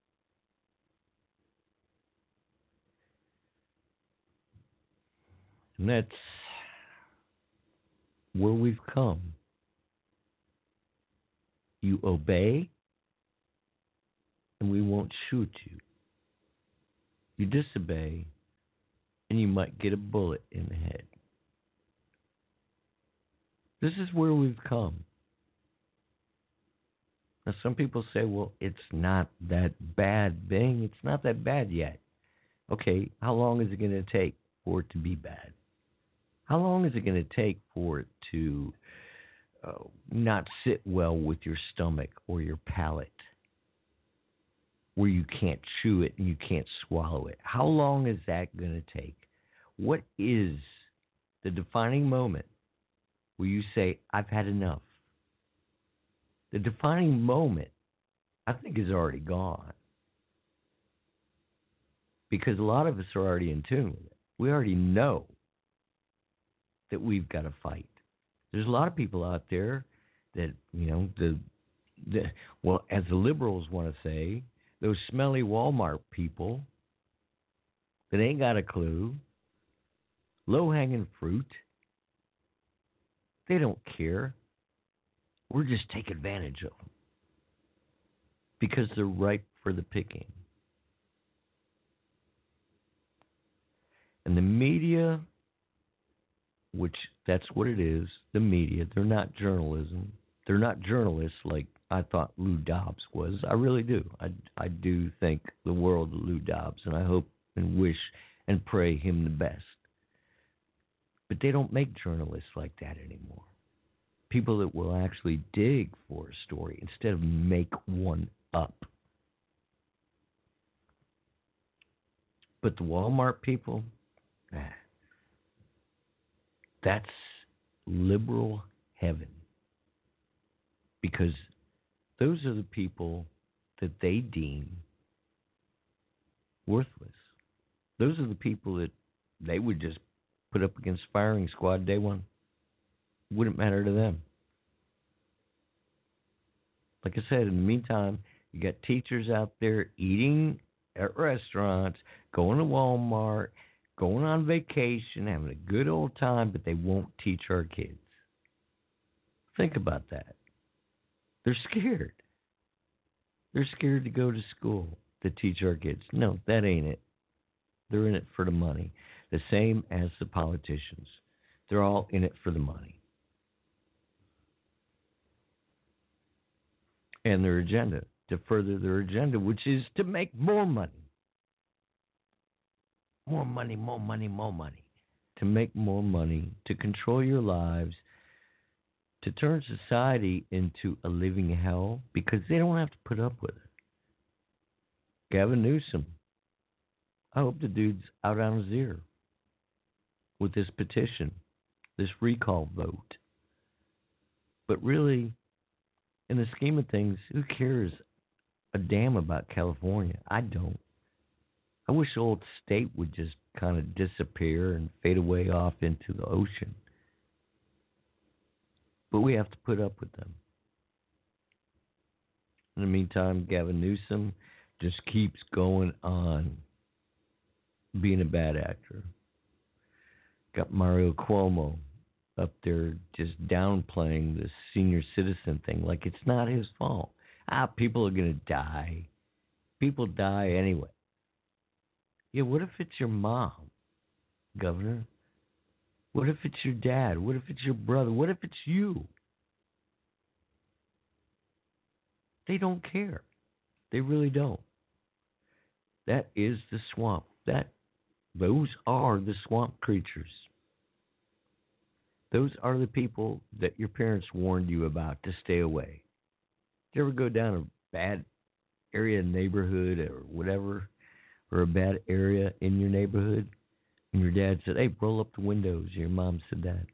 And that's where we've come. You obey, and we won't shoot you. You disobey, and you might get a bullet in the head. This is where we've come. Now, some people say, well, it's not that bad, Bing. It's not that bad yet. Okay, how long is it going to take for it to be bad? How long is it going to take for it to uh, not sit well with your stomach or your palate, where you can't chew it and you can't swallow it? How long is that going to take? What is the defining moment where you say, I've had enough? The defining moment, I think, is already gone. Because a lot of us are already in tune with it. We already know that we've got to fight. There's a lot of people out there that, you know, the, the well, as the liberals want to say, those smelly Walmart people that ain't got a clue, low-hanging fruit, they don't care. We're just taking advantage of them because they're ripe for the picking. And the media, which that's what it is, the media, they're not journalism. They're not journalists like I thought Lou Dobbs was. I really do. I, I do think the world of Lou Dobbs, and I hope and wish and pray him the best. But they don't make journalists like that anymore. People that will actually dig for a story instead of make one up. But the Walmart people, eh, that's liberal heaven. Because those are the people that they deem worthless. Those are the people that they would just put up against firing squad day one. Wouldn't matter to them. Like I said, in the meantime, you got teachers out there eating at restaurants, going to Walmart, going on vacation, having a good old time, but they won't teach our kids. Think about that. They're scared. They're scared to go to school to teach our kids. No, that ain't it. They're in it for the money. The same as the politicians. They're all in it for the money. And their agenda, to further their agenda, which is to make more money. More money, more money, more money. To make more money, to control your lives, to turn society into a living hell because they don't have to put up with it. Gavin Newsom. I hope the dude's out on his ear with this petition, this recall vote. But really, in the scheme of things, who cares a damn about California? I don't. I wish the old state would just kind of disappear and fade away off into the ocean. But we have to put up with them. In the meantime, Gavin Newsom just keeps going on being a bad actor. Got Mario Cuomo up there just downplaying the senior citizen thing like it's not his fault. Ah, people are going to die. People die anyway. Yeah, what if it's your mom, Governor? What if it's your dad? What if it's your brother? What if it's you? They don't care. They really don't. That is the swamp. That, those are the swamp creatures. Those are the people that your parents warned you about to stay away. Did you ever go down a bad area, neighborhood, or whatever, or a bad area in your neighborhood, and your dad said, hey, roll up the windows. Your mom said that.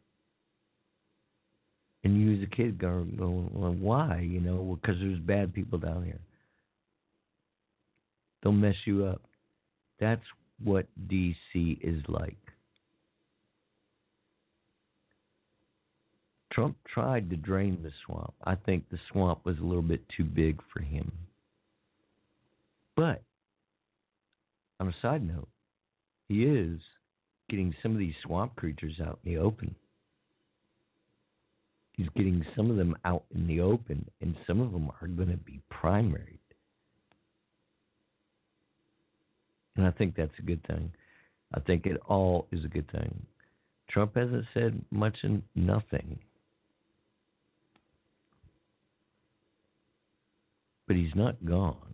And you as a kid going, well, why? You know, well, because there's bad people down here. They'll mess you up. That's what D C is like. Trump tried to drain the swamp. I think the swamp was a little bit too big for him. But, on a side note, he is getting some of these swamp creatures out in the open. He's getting some of them out in the open, and some of them are going to be primaried. And I think that's a good thing. I think it all is a good thing. Trump hasn't said much and nothing. But he's not gone.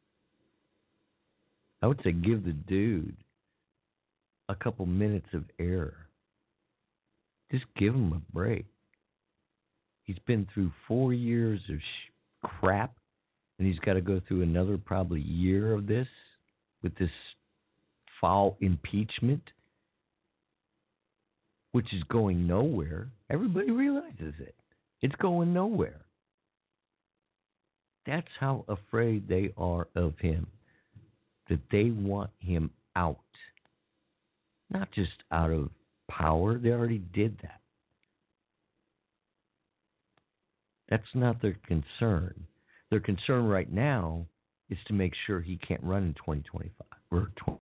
I would say give the dude a couple minutes of air. Just give him a break. He's been through four years of sh- crap, and he's got to go through another probably year of this with this foul impeachment, which is going nowhere. Everybody realizes it. It's going nowhere. That's how afraid they are of him, that they want him out. Not just out of power. They already did that. That's not their concern. Their concern right now is to make sure he can't run in twenty twenty-five or twenty.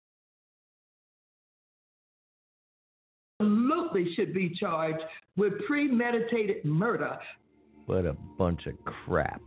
Absolutely should be charged with premeditated murder.
What a bunch of crap.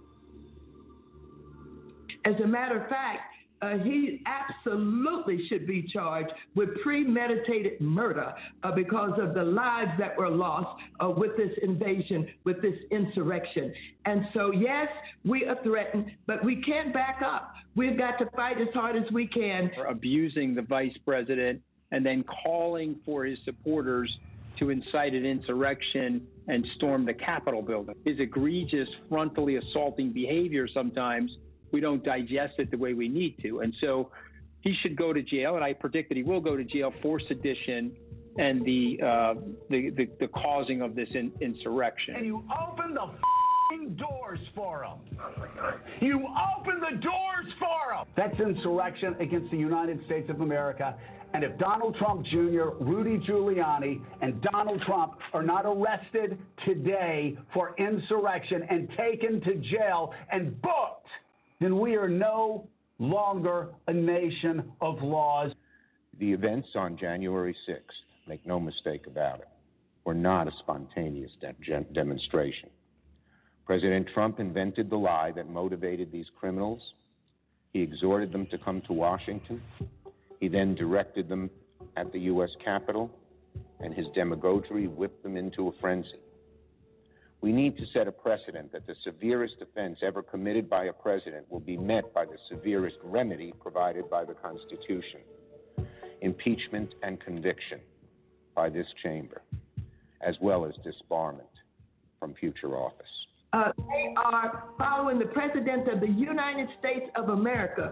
As a matter of fact, uh, he absolutely should be charged with premeditated murder uh, because of the lives that were lost uh, with this invasion, with this insurrection. And so, yes, we are threatened, but we can't back up. We've got to fight as hard as we can.
For abusing the vice president and then calling for his supporters to incite an insurrection and storm the Capitol building. His egregious, frontally assaulting behavior sometimes, we don't digest it the way we need to. And so he should go to jail, and I predict that he will go to jail for sedition and the uh, the, the, the causing of this in, insurrection.
And you open the f***ing doors for them. You open the doors for them.
That's insurrection against the United States of America. And if Donald Trump Junior, Rudy Giuliani, and Donald Trump are not arrested today for insurrection and taken to jail and booked, then we are no longer a nation of laws.
The events on January sixth, make no mistake about it, were not a spontaneous de- demonstration. President Trump invented the lie that motivated these criminals. He exhorted them to come to Washington. He then directed them at the U S Capitol, and his demagoguery whipped them into a frenzy. We need to set a precedent that the severest offense ever committed by a president will be met by the severest remedy provided by the Constitution: impeachment and conviction by this chamber, as well as disbarment from future office.
Uh, they are following the President of the United States of America,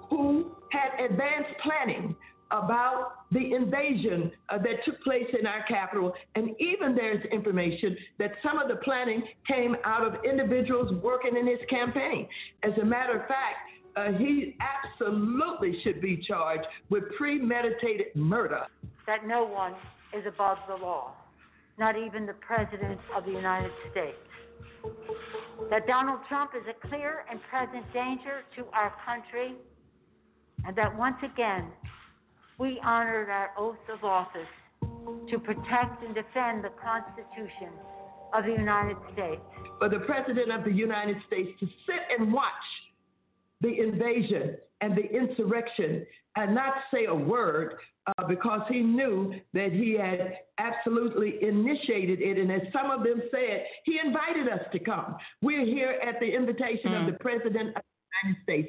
who had advanced planning about the invasion uh, that took place in our capital. And even there's information that some of the planning came out of individuals working in his campaign. As a matter of fact, uh, he absolutely should be charged with premeditated murder.
That no one is above the law, not even the President of the United States. That Donald Trump is a clear and present danger to our country, and that once again, we honored our oath of office to protect and defend the Constitution of the United States.
For the President of the United States to sit and watch the invasion and the insurrection and not say a word uh, because he knew that he had absolutely initiated it. And as some of them said, he invited us to come. We're here at the invitation mm. of the President of the United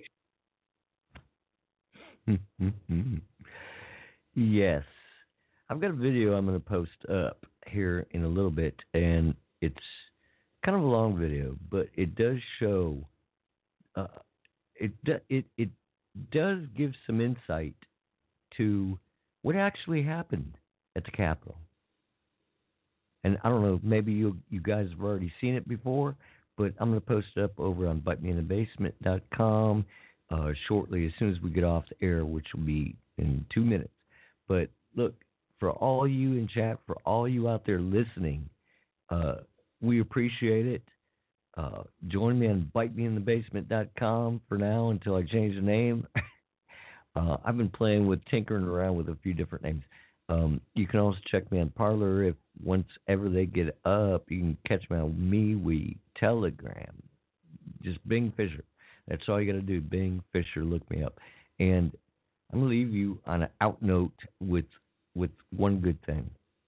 States.
Yes. I've got a video I'm going to post up here in a little bit, and it's kind of a long video, but it does show, uh, it, it, it does give some insight to what actually happened at the Capitol. And I don't know, maybe you you guys have already seen it before, but I'm going to post it up over on bite me in the basement dot com uh, shortly, as soon as we get off the air, which will be in two minutes. But look, for all you in chat, for all you out there listening, uh, we appreciate it. Uh, join me on bite me in the basement dot com for now until I change the name. uh, I've been playing with, tinkering around with a few different names. Um, you can also check me on Parler. If once ever they get up, you can catch me on MeWe, Telegram. Just Bing Fisher. That's all you got to do. Bing Fisher, look me up. And I'm going to leave you on an out note with with one good thing.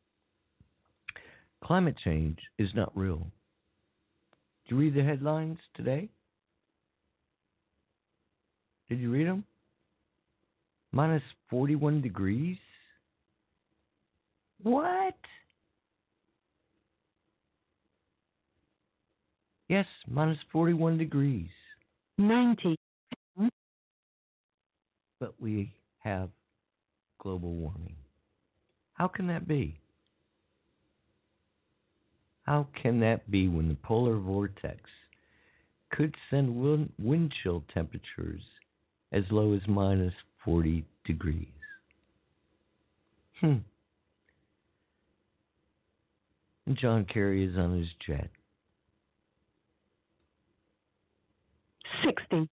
Climate change is not real. Did you read the headlines today? Did you read them? Minus forty-one degrees? What? Yes, minus forty-one degrees.
ninety.
But we have global warming. How can that be? How can that be when the polar vortex could send wind, wind chill temperatures as low as minus forty degrees? Hmm. And John Kerry is on his jet.
sixty.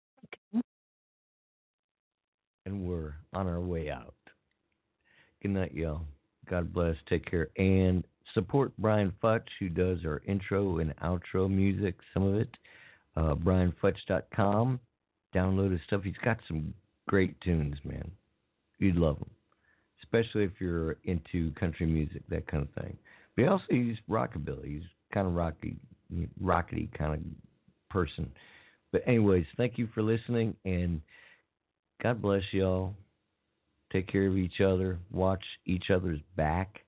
And we're on our way out. Good night, y'all. God bless. Take care. And support Brian Futch, who does our intro and outro music, some of it. Uh, brian futch dot com. Download his stuff. He's got some great tunes, man. You'd love them. Especially if you're into country music, that kind of thing. But he also uses rockabilly. He's kind of rocky, rockety kind of person. But anyways, thank you for listening, and God bless y'all. Take care of each other. Watch each other's back.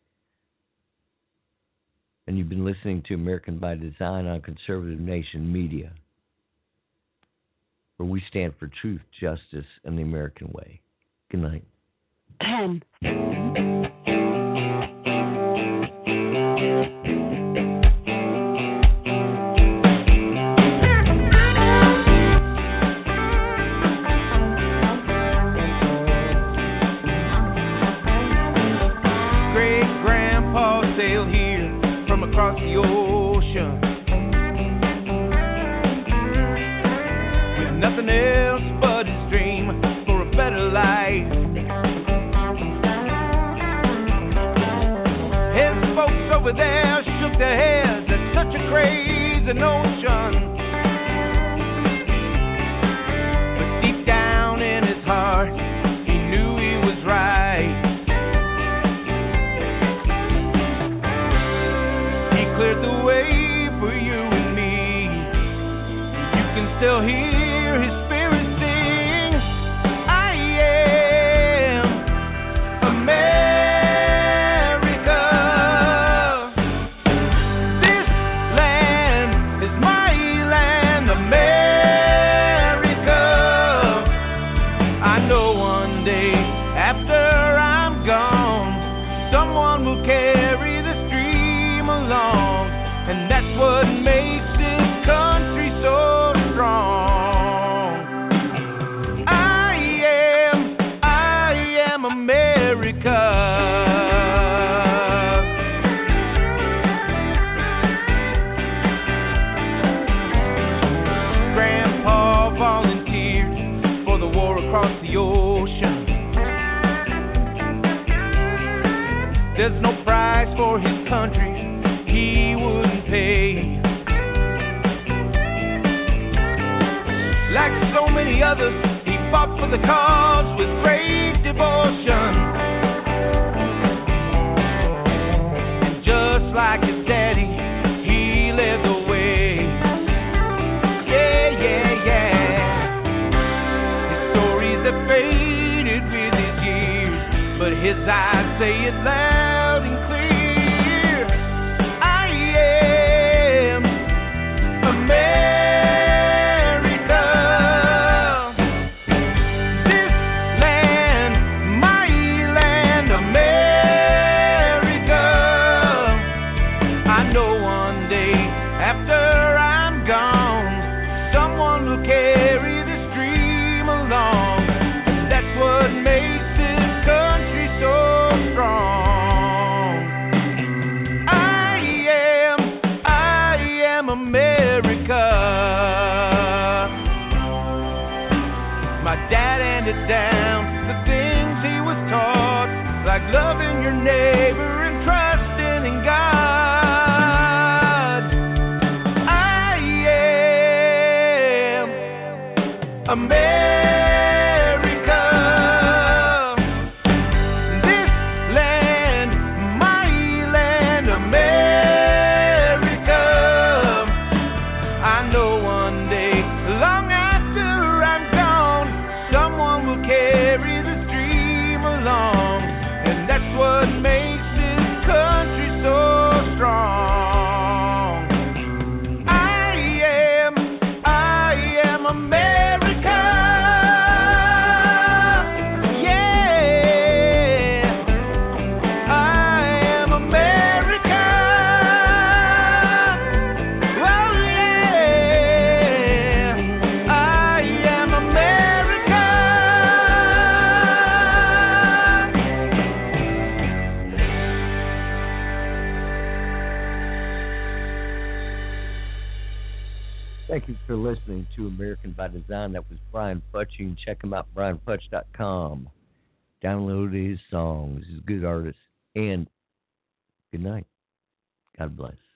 And you've been listening to American by Design on Conservative Nation Media, where we stand for truth, justice, and the American way. Good night.
Ten.
Across the ocean with nothing else but his dream for a better life. His folks over there shook their heads at such a crazy notion, but deep down in his heart he knew he was right. Cleared the way for you and me. You can still hear his spirit sing, I am America. This land is my land. Grandpa volunteered for the war across the ocean. There's no price for his country he wouldn't pay. Like so many others, he fought for the cause with great devotion. And just like his daddy, he led the way. Yeah, yeah, yeah. His stories have faded with his years, but his eyes say it loud and clear. I am America. Down the things he was taught, like loving your neighbor and trusting in God. I am America. This land, my land, America. I know one day, long after I'm gone, someone will carry this dream along, and that's what makes this country so strong. I am, I am America. Yeah, I am America. Oh yeah, I am America.
Thank you for listening to American by Design. That was Brian Futch. You can check him out, brian futch dot com. Download his songs. He's a good artist. And good night. God bless.